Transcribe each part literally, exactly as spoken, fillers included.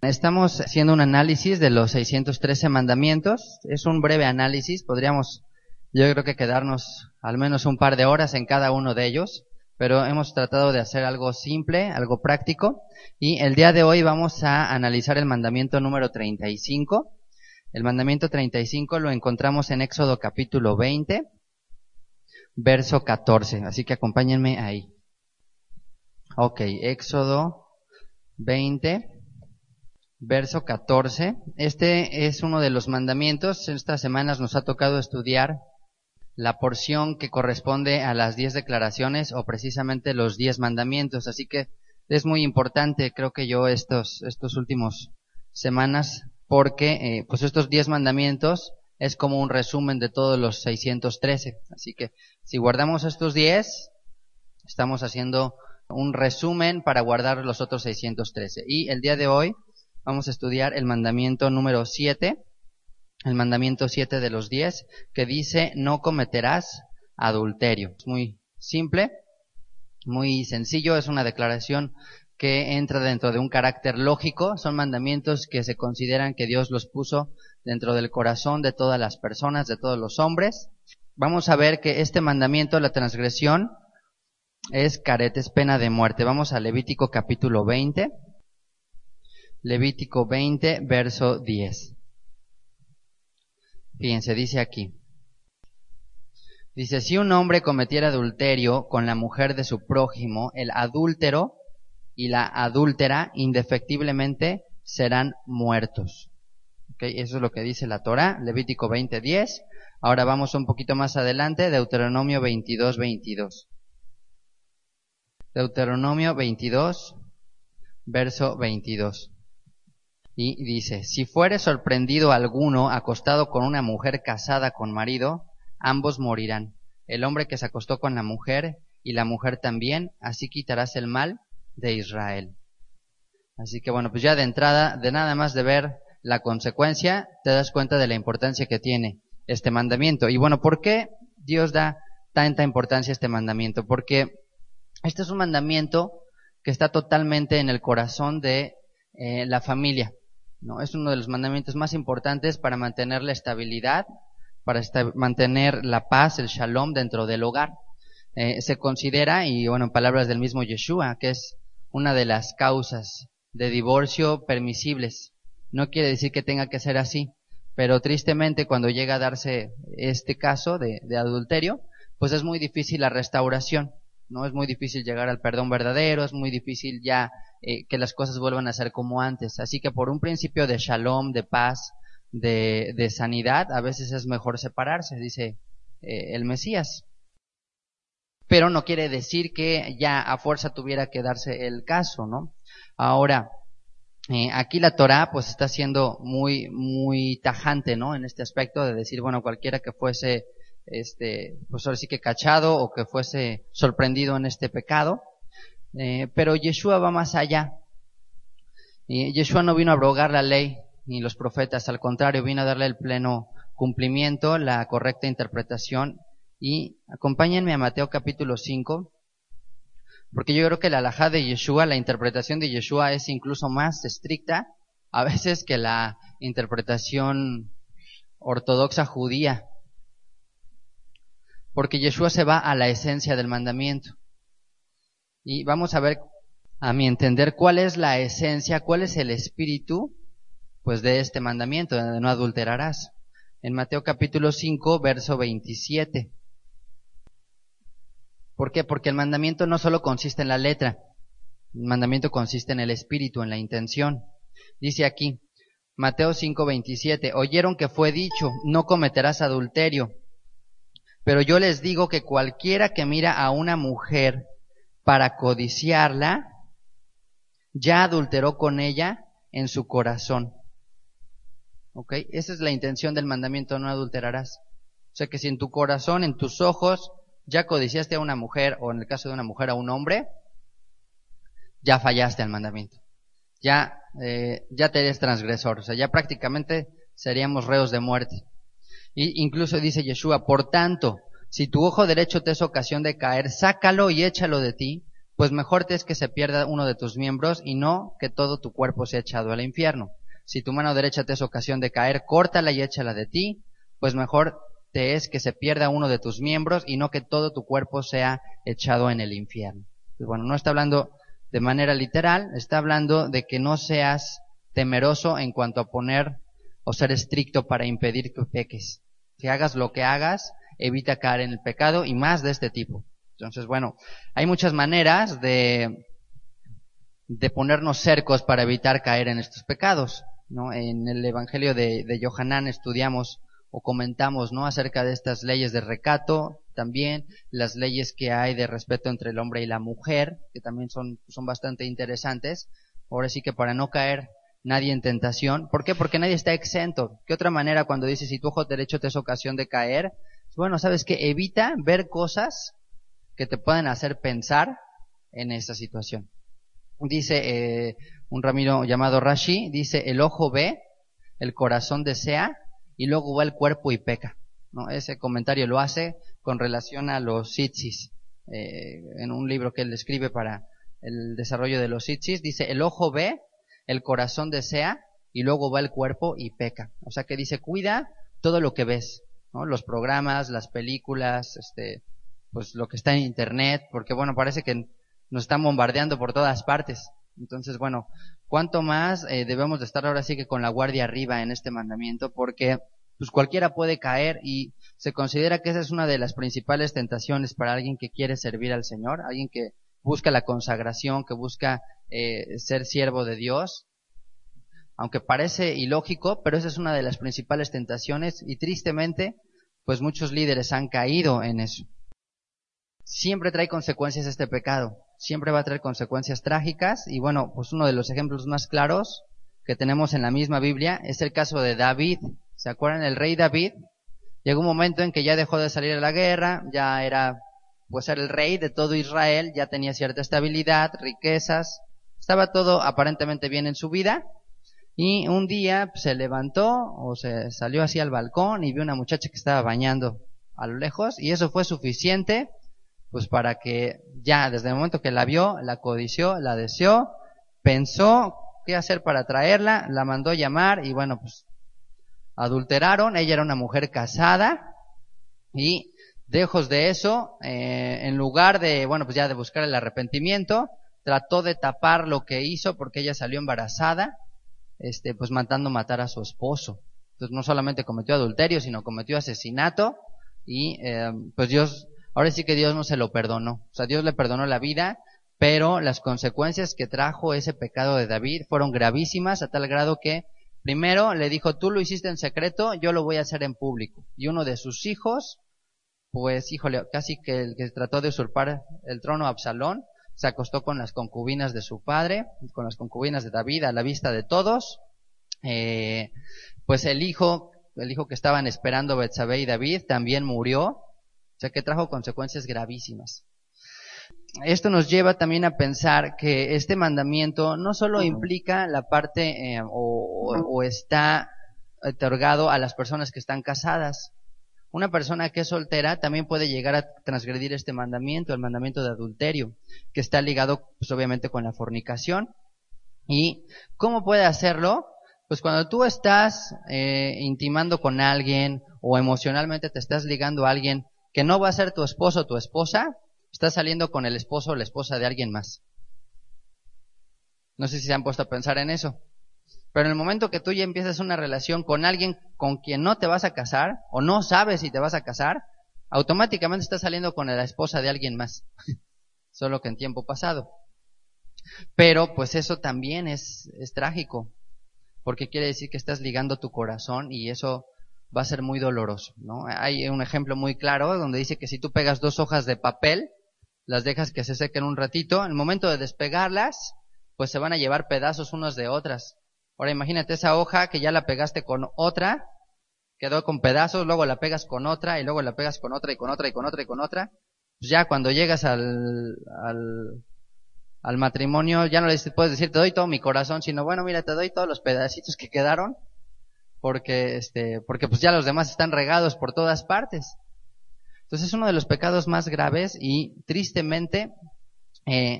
Estamos haciendo un análisis de los seiscientos trece mandamientos. Es un breve análisis, podríamos yo creo que quedarnos al menos un par de horas en cada uno de ellos, pero hemos tratado de hacer algo simple, algo práctico, y el día de hoy vamos a analizar el mandamiento número treinta y cinco. El mandamiento treinta y cinco lo encontramos en Éxodo capítulo veinte, verso catorce, así que acompáñenme ahí. Ok, Éxodo veinte, verso catorce. Este es uno de los mandamientos. Estas semanas nos ha tocado estudiar la porción que corresponde a las diez declaraciones o precisamente los diez mandamientos. Así que es muy importante, creo que yo, estos, estos últimos semanas, porque eh, pues estos diez mandamientos es como un resumen de todos los seiscientos trece. Así que si guardamos estos diez, estamos haciendo un resumen para guardar los otros seiscientos trece. Y el día de hoy vamos a estudiar el mandamiento número siete, el mandamiento siete de los diez, que dice: no cometerás adulterio. Es muy simple, muy sencillo, es una declaración que entra dentro de un carácter lógico. Son mandamientos que se consideran que Dios los puso dentro del corazón de todas las personas, de todos los hombres. Vamos a ver que este mandamiento, la transgresión, es caret, es pena de muerte. Vamos a Levítico capítulo veinte. Levítico veinte, verso diez. Fíjense, dice aquí. Dice: si un hombre cometiera adulterio con la mujer de su prójimo, el adúltero y la adúltera indefectiblemente serán muertos. Okay, eso es lo que dice la Torá, Levítico veinte, diez. Ahora vamos un poquito más adelante, Deuteronomio veintidós, veintidós. Deuteronomio veintidós, verso veintidós. Y dice: si fuere sorprendido alguno acostado con una mujer casada con marido, ambos morirán, el hombre que se acostó con la mujer y la mujer también, así quitarás el mal de Israel. Así que bueno, pues ya de entrada, de nada más de ver la consecuencia, te das cuenta de la importancia que tiene este mandamiento. Y bueno, ¿por qué Dios da tanta importancia a este mandamiento? Porque este es un mandamiento que está totalmente en el corazón de eh, la familia. No, es uno de los mandamientos más importantes para mantener la estabilidad, para esta, mantener la paz, el shalom dentro del hogar. Eh, se considera, y bueno, en palabras del mismo Yeshua, que es una de las causas de divorcio permisibles. No quiere decir que tenga que ser así, pero tristemente cuando llega a darse este caso de, de adulterio, pues es muy difícil la restauración. No es muy difícil llegar al perdón verdadero, es muy difícil ya eh, que las cosas vuelvan a ser como antes. Así que por un principio de shalom, de paz, de, de sanidad, a veces es mejor separarse, dice eh, el Mesías. Pero no quiere decir que ya a fuerza tuviera que darse el caso, ¿no? Ahora, eh, aquí la Torá pues está siendo muy, muy tajante, ¿no? En este aspecto de decir, bueno, cualquiera que fuese este, pues ahora sí que cachado o que fuese sorprendido en este pecado, eh, pero Yeshua va más allá. Y Yeshua no vino a abrogar la ley ni los profetas, al contrario, vino a darle el pleno cumplimiento, la correcta interpretación. Y acompáñenme a Mateo capítulo cinco, porque yo creo que la halajá de Yeshua, la interpretación de Yeshua es incluso más estricta a veces que la interpretación ortodoxa judía. Porque Yeshua se va a la esencia del mandamiento. Y vamos a ver, a mi entender, cuál es la esencia, cuál es el espíritu, pues, de este mandamiento, de no adulterarás. En Mateo capítulo cinco, verso veintisiete. ¿Por qué? Porque el mandamiento no solo consiste en la letra, el mandamiento consiste en el espíritu, en la intención. Dice aquí, Mateo cinco, veintisiete, oyeron que fue dicho, no cometerás adulterio. Pero yo les digo que cualquiera que mira a una mujer para codiciarla, ya adulteró con ella en su corazón. ¿Ok? Esa es la intención del mandamiento, no adulterarás. O sea que si en tu corazón, en tus ojos, ya codiciaste a una mujer, o en el caso de una mujer a un hombre, ya fallaste al mandamiento. Ya, eh, ya te eres transgresor. O sea, ya prácticamente seríamos reos de muerte. Y incluso dice Yeshua, por tanto, si tu ojo derecho te es ocasión de caer, sácalo y échalo de ti, pues mejor te es que se pierda uno de tus miembros y no que todo tu cuerpo sea echado al infierno. Si tu mano derecha te es ocasión de caer, córtala y échala de ti, pues mejor te es que se pierda uno de tus miembros y no que todo tu cuerpo sea echado en el infierno. Pues bueno, no está hablando de manera literal, está hablando de que no seas temeroso en cuanto a poner o ser estricto para impedir que peques. Que hagas lo que hagas, evita caer en el pecado y más de este tipo. Entonces, bueno, hay muchas maneras de, de ponernos cercos para evitar caer en estos pecados, ¿no? En el Evangelio de, de Yohanan estudiamos o comentamos, ¿no?, acerca de estas leyes de recato, también las leyes que hay de respeto entre el hombre y la mujer, que también son, son bastante interesantes. Ahora sí que para no caer nadie en tentación. ¿Por qué? Porque nadie está exento. ¿Qué otra manera cuando dice si tu ojo derecho te es ocasión de caer? Bueno, ¿sabes qué? Evita ver cosas que te puedan hacer pensar en esa situación. Dice eh, un rabino llamado Rashi, dice, el ojo ve, el corazón desea, y luego va el cuerpo y peca, ¿no? Ese comentario lo hace con relación a los tzitzis, eh, en un libro que él escribe para el desarrollo de los tzitzis, dice, el ojo ve, el corazón desea, y luego va el cuerpo y peca. O sea que dice, cuida todo lo que ves, ¿no? Los programas, las películas, este, pues lo que está en internet, porque bueno, parece que nos están bombardeando por todas partes. Entonces, bueno, cuánto más eh, debemos de estar ahora sí que con la guardia arriba en este mandamiento, porque pues cualquiera puede caer y se considera que esa es una de las principales tentaciones para alguien que quiere servir al Señor, alguien que busca la consagración, que busca eh, ser siervo de Dios. Aunque parece ilógico, pero esa es una de las principales tentaciones y tristemente, pues muchos líderes han caído en eso. Siempre trae consecuencias este pecado, siempre va a traer consecuencias trágicas y bueno, pues uno de los ejemplos más claros que tenemos en la misma Biblia es el caso de David. ¿Se acuerdan? El rey David llegó un momento en que ya dejó de salir a la guerra, ya era, pues era el rey de todo Israel, ya tenía cierta estabilidad, riquezas, estaba todo aparentemente bien en su vida y un día se levantó o se salió así al balcón y vio una muchacha que estaba bañando a lo lejos y eso fue suficiente pues para que ya desde el momento que la vio, la codició, la deseó, pensó qué hacer para traerla, la mandó llamar y bueno, pues adulteraron. Ella era una mujer casada y lejos de eso, eh, en lugar de, bueno, pues ya de buscar el arrepentimiento, trató de tapar lo que hizo porque ella salió embarazada, este, pues mandando matar a su esposo. Entonces no solamente cometió adulterio, sino cometió asesinato y eh, pues Dios... Ahora sí que Dios no se lo perdonó. O sea, Dios le perdonó la vida, pero las consecuencias que trajo ese pecado de David fueron gravísimas a tal grado que primero le dijo, tú lo hiciste en secreto, yo lo voy a hacer en público. Y uno de sus hijos, pues híjole, casi que el que trató de usurpar el trono, Absalón, se acostó con las concubinas de su padre, con las concubinas de David a la vista de todos. Eh, pues el hijo, el hijo que estaban esperando Betsabé y David también murió. O sea, que trajo consecuencias gravísimas. Esto nos lleva también a pensar que este mandamiento no solo implica la parte eh, o, o está otorgado a las personas que están casadas. Una persona que es soltera también puede llegar a transgredir este mandamiento, el mandamiento de adulterio, que está ligado pues obviamente con la fornicación. ¿Y cómo puede hacerlo? Pues cuando tú estás eh, intimando con alguien o emocionalmente te estás ligando a alguien que no va a ser tu esposo o tu esposa, estás saliendo con el esposo o la esposa de alguien más. No sé si se han puesto a pensar en eso. Pero en el momento que tú ya empiezas una relación con alguien con quien no te vas a casar, o no sabes si te vas a casar, automáticamente estás saliendo con la esposa de alguien más. Solo que en tiempo pasado. Pero pues eso también es, es trágico. Porque quiere decir que estás ligando tu corazón y eso va a ser muy doloroso, ¿no? Hay un ejemplo muy claro donde dice que si tú pegas dos hojas de papel, las dejas que se sequen un ratito, en el momento de despegarlas, pues se van a llevar pedazos unas de otras. Ahora imagínate esa hoja que ya la pegaste con otra, quedó con pedazos, luego la pegas con otra, y luego la pegas con otra, y con otra, y con otra, y con otra. Pues ya cuando llegas al, al, al matrimonio, ya no le puedes decir, te doy todo mi corazón, sino bueno, mira, te doy todos los pedacitos que quedaron, porque este porque pues ya los demás están regados por todas partes. Entonces es uno de los pecados más graves y tristemente eh,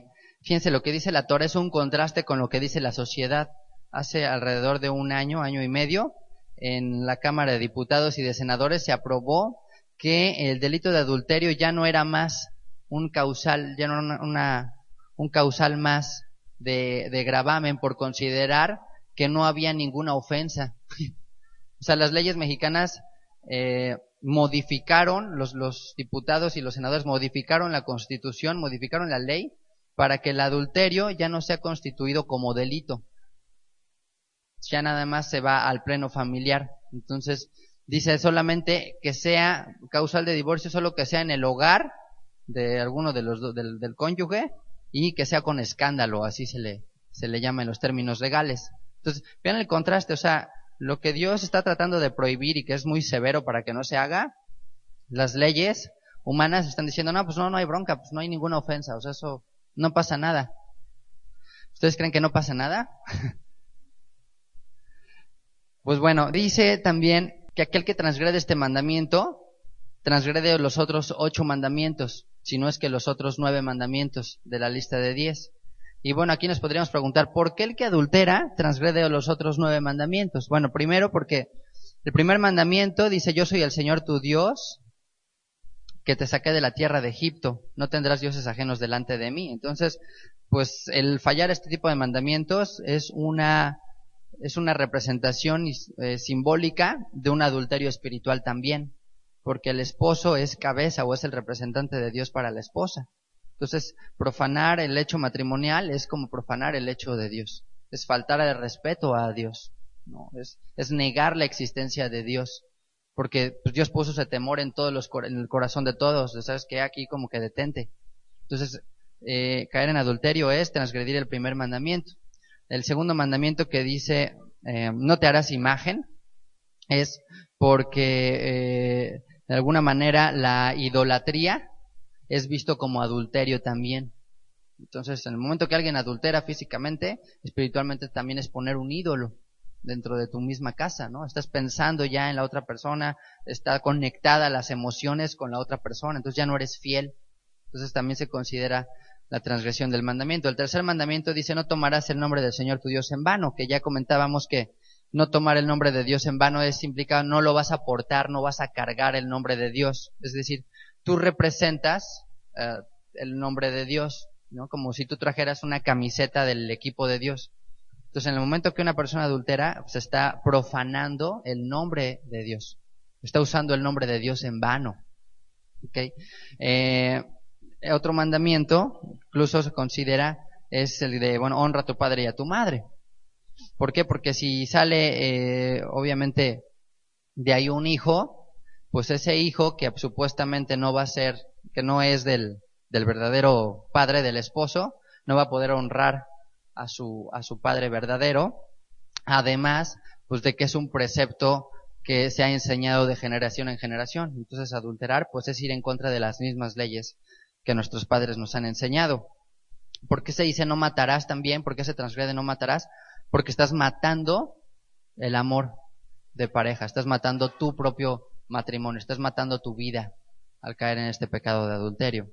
Fíjense, lo que dice la Torah es un contraste con lo que dice la sociedad. Hace alrededor de un año, año y medio, en la Cámara de Diputados y de Senadores se aprobó que el delito de adulterio ya no era más un causal, ya no era una, una, un causal más de, de gravamen por considerar que no había ninguna ofensa. O sea, las leyes mexicanas eh, modificaron, los, los diputados y los senadores modificaron la Constitución, modificaron la ley para que el adulterio ya no sea constituido como delito. Ya nada más se va al pleno familiar. Entonces, dice solamente que sea causal de divorcio, solo que sea en el hogar de alguno de los do, del, del cónyuge y que sea con escándalo, así se le, se le llama en los términos legales. Entonces, vean el contraste, o sea, lo que Dios está tratando de prohibir y que es muy severo para que no se haga, las leyes humanas están diciendo, no, pues no, no hay bronca, pues no hay ninguna ofensa, o sea, eso no pasa nada. ¿Ustedes creen que no pasa nada? Pues bueno, dice también que aquel que transgrede este mandamiento, transgrede los otros ocho mandamientos, si no es que los otros nueve mandamientos de la lista de diez. Y bueno, aquí nos podríamos preguntar, ¿por qué el que adultera transgrede los otros nueve mandamientos? Bueno, primero porque el primer mandamiento dice, yo soy el Señor tu Dios, que te saqué de la tierra de Egipto, no tendrás dioses ajenos delante de mí. Entonces, pues el fallar este tipo de mandamientos es una, es una representación eh, simbólica de un adulterio espiritual también, porque el esposo es cabeza o es el representante de Dios para la esposa. Entonces, profanar el hecho matrimonial es como profanar el hecho de Dios. Es faltar el respeto a Dios, ¿no? Es, es negar la existencia de Dios. Porque pues, Dios puso ese temor en todos los en el corazón de todos. ¿Sabes qué? Aquí como que detente. Entonces, eh, caer en adulterio es transgredir el primer mandamiento. El segundo mandamiento que dice, eh, no te harás imagen, es porque eh, de alguna manera la idolatría es visto como adulterio también. Entonces, en el momento que alguien adultera físicamente, espiritualmente también es poner un ídolo dentro de tu misma casa, ¿no? Estás pensando ya en la otra persona, está conectada las emociones con la otra persona, entonces ya no eres fiel. Entonces también se considera la transgresión del mandamiento. El tercer mandamiento dice, no tomarás el nombre del Señor tu Dios en vano, que ya comentábamos que no tomar el nombre de Dios en vano es implica no lo vas a portar, no vas a cargar el nombre de Dios. Es decir, tú representas uh, el nombre de Dios, ¿no? Como si tú trajeras una camiseta del equipo de Dios. Entonces, en el momento que una persona adultera, se pues, está profanando el nombre de Dios. Está usando el nombre de Dios en vano. ¿Okay? Eh, otro mandamiento, incluso se considera, es el de, bueno, honra a tu padre y a tu madre. ¿Por qué? Porque si sale, eh, obviamente, de ahí un hijo, pues ese hijo que supuestamente no va a ser, que no es del, del verdadero padre del esposo, no va a poder honrar a su, a su padre verdadero, además, pues de que es un precepto que se ha enseñado de generación en generación. Entonces, adulterar, pues es ir en contra de las mismas leyes que nuestros padres nos han enseñado. ¿Por qué se dice no matarás también? ¿Por qué se transgrede no matarás? Porque estás matando el amor de pareja, estás matando tu propio matrimonio, estás matando tu vida al caer en este pecado de adulterio.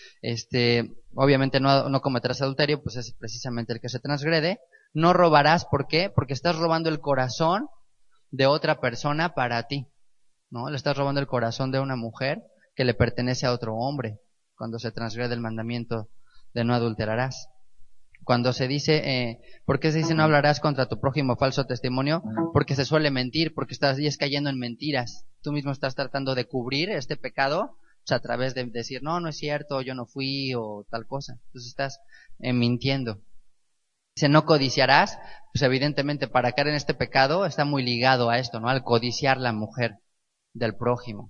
Este, obviamente no, no cometerás adulterio, pues es precisamente el que se transgrede. No robarás, ¿por qué? Porque estás robando el corazón de otra persona para ti, ¿no? Le estás robando el corazón de una mujer que le pertenece a otro hombre cuando se transgrede el mandamiento de no adulterarás. Cuando se dice, eh, ¿por qué se dice no hablarás contra tu prójimo falso testimonio? Porque se suele mentir, porque estás y es cayendo en mentiras. Tú mismo estás tratando de cubrir este pecado, o sea, a través de decir, no, no es cierto, yo no fui, o tal cosa. Entonces estás eh, mintiendo. Dice, no codiciarás, pues evidentemente para caer en este pecado está muy ligado a esto, ¿no? Al codiciar la mujer del prójimo.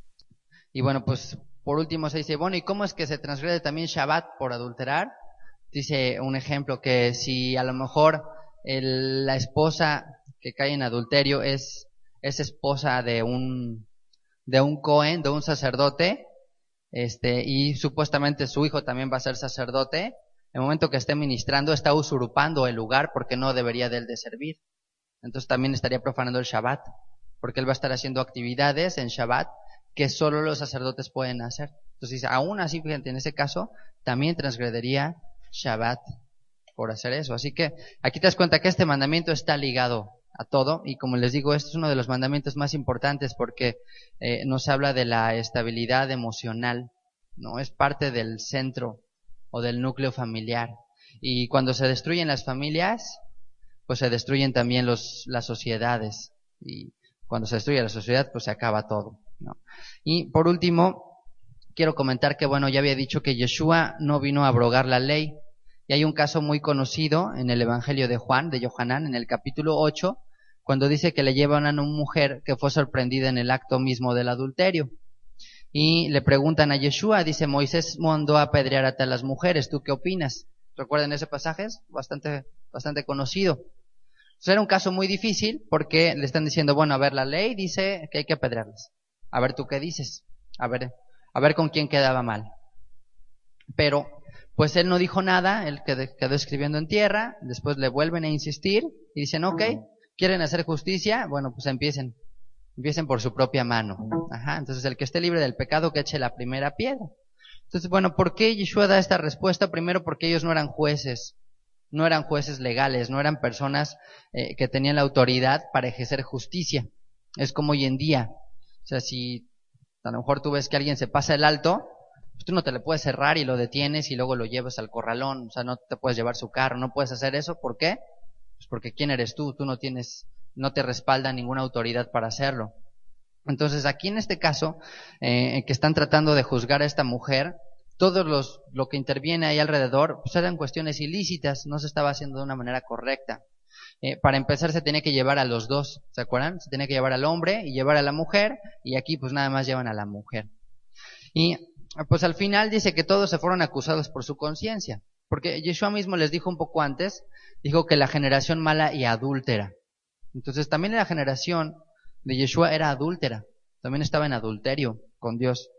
Y bueno, pues por último se dice, bueno, ¿y cómo es que se transgrede también Shabbat por adulterar? Dice un ejemplo que si a lo mejor el, la esposa que cae en adulterio es, es esposa de un, de un Cohen, de un sacerdote, este, y supuestamente su hijo también va a ser sacerdote, en el momento que esté ministrando está usurpando el lugar porque no debería de él de servir. Entonces también estaría profanando el Shabbat, porque él va a estar haciendo actividades en Shabbat que solo los sacerdotes pueden hacer. Entonces, aún así, fíjate, en ese caso, también transgredería Shabbat por hacer eso. Así que aquí te das cuenta que este mandamiento está ligado a todo, y como les digo, este es uno de los mandamientos más importantes porque eh, nos habla de la estabilidad emocional, ¿no? Es parte del centro o del núcleo familiar. Y cuando se destruyen las familias, pues se destruyen también los, las sociedades. Y cuando se destruye la sociedad, pues se acaba todo, ¿no? Y por último, quiero comentar que, bueno, ya había dicho que Yeshua no vino a abrogar la ley. Y hay un caso muy conocido en el Evangelio de Juan, de Yohanan, en el capítulo ocho, cuando dice que le llevan a una mujer que fue sorprendida en el acto mismo del adulterio. Y le preguntan a Yeshua, dice, Moisés mandó a apedrear a todas las mujeres, ¿tú qué opinas? ¿Recuerdan ese pasaje? Es bastante, bastante conocido. Entonces era un caso muy difícil porque le están diciendo, bueno, a ver, la ley dice que hay que apedrearlas. A ver, ¿tú qué dices? A ver, a ver con quién quedaba mal. Pero, pues él no dijo nada, él quedó, quedó escribiendo en tierra, después le vuelven a insistir y dicen, ok, ¿quieren hacer justicia? Bueno, pues empiecen, empiecen por su propia mano. Ajá, entonces el que esté libre del pecado que eche la primera piedra. Entonces, bueno, ¿por qué Yeshua da esta respuesta? Primero porque ellos no eran jueces, no eran jueces legales, no eran personas eh, que tenían la autoridad para ejercer justicia. Es como hoy en día. O sea, si a lo mejor tú ves que alguien se pasa el alto, pues tú no te le puedes cerrar y lo detienes y luego lo llevas al corralón. O sea, no te puedes llevar su carro, no puedes hacer eso. ¿Por qué? Pues porque ¿quién eres tú? Tú no tienes, no te respalda ninguna autoridad para hacerlo. Entonces, aquí en este caso, eh, que están tratando de juzgar a esta mujer, todos los, lo que interviene ahí alrededor, pues eran cuestiones ilícitas, no se estaba haciendo de una manera correcta. Eh, para empezar se tenía que llevar a los dos, ¿se acuerdan? Se tenía que llevar al hombre y llevar a la mujer, y aquí pues nada más llevan a la mujer. Y pues al final dice que todos se fueron acusados por su conciencia, porque Yeshua mismo les dijo un poco antes, dijo que la generación mala y adúltera. Entonces también la generación de Yeshua era adúltera, también estaba en adulterio con Dios.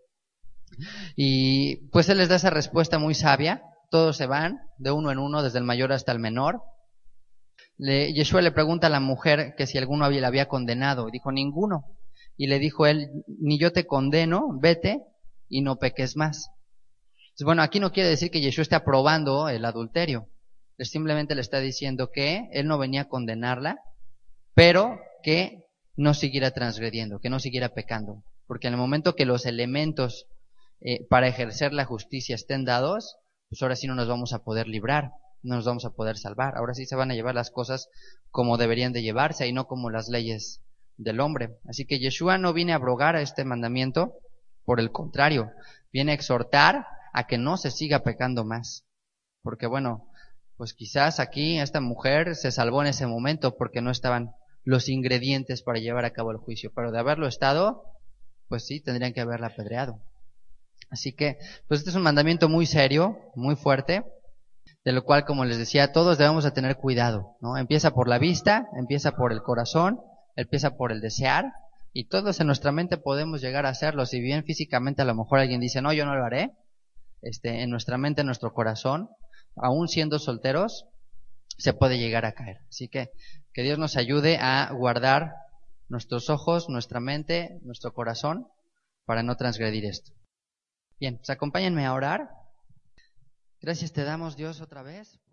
Y pues él les da esa respuesta muy sabia, todos se van de uno en uno, desde el mayor hasta el menor. Le, Yeshua le pregunta a la mujer que si alguno había, la había condenado, y dijo ninguno. Y le dijo él, ni yo te condeno, vete y no peques más. Entonces, bueno, aquí no quiere decir que Yeshua esté aprobando el adulterio, él simplemente le está diciendo que él no venía a condenarla, pero que no siguiera transgrediendo, que no siguiera pecando. Porque en el momento que los elementos eh, para ejercer la justicia estén dados, pues ahora sí no nos vamos a poder librar, no nos vamos a poder salvar. Ahora sí se van a llevar las cosas como deberían de llevarse y no como las leyes del hombre. Así que Yeshua no viene a abrogar a este mandamiento, por el contrario, viene a exhortar a que no se siga pecando más. Porque bueno, pues quizás aquí esta mujer se salvó en ese momento porque no estaban los ingredientes para llevar a cabo el juicio, pero de haberlo estado, pues sí, tendrían que haberla apedreado. Así que, pues este es un mandamiento muy serio, muy fuerte, de lo cual, como les decía, todos debemos de tener cuidado, ¿no? Empieza por la vista, empieza por el corazón, empieza por el desear, y todos en nuestra mente podemos llegar a hacerlo. Si bien físicamente a lo mejor alguien dice, no, yo no lo haré, este, en nuestra mente, en nuestro corazón, aún siendo solteros, se puede llegar a caer. Así que que Dios nos ayude a guardar nuestros ojos, nuestra mente, nuestro corazón, para no transgredir esto. Bien, pues acompáñenme a orar. Gracias te damos, Dios, otra vez.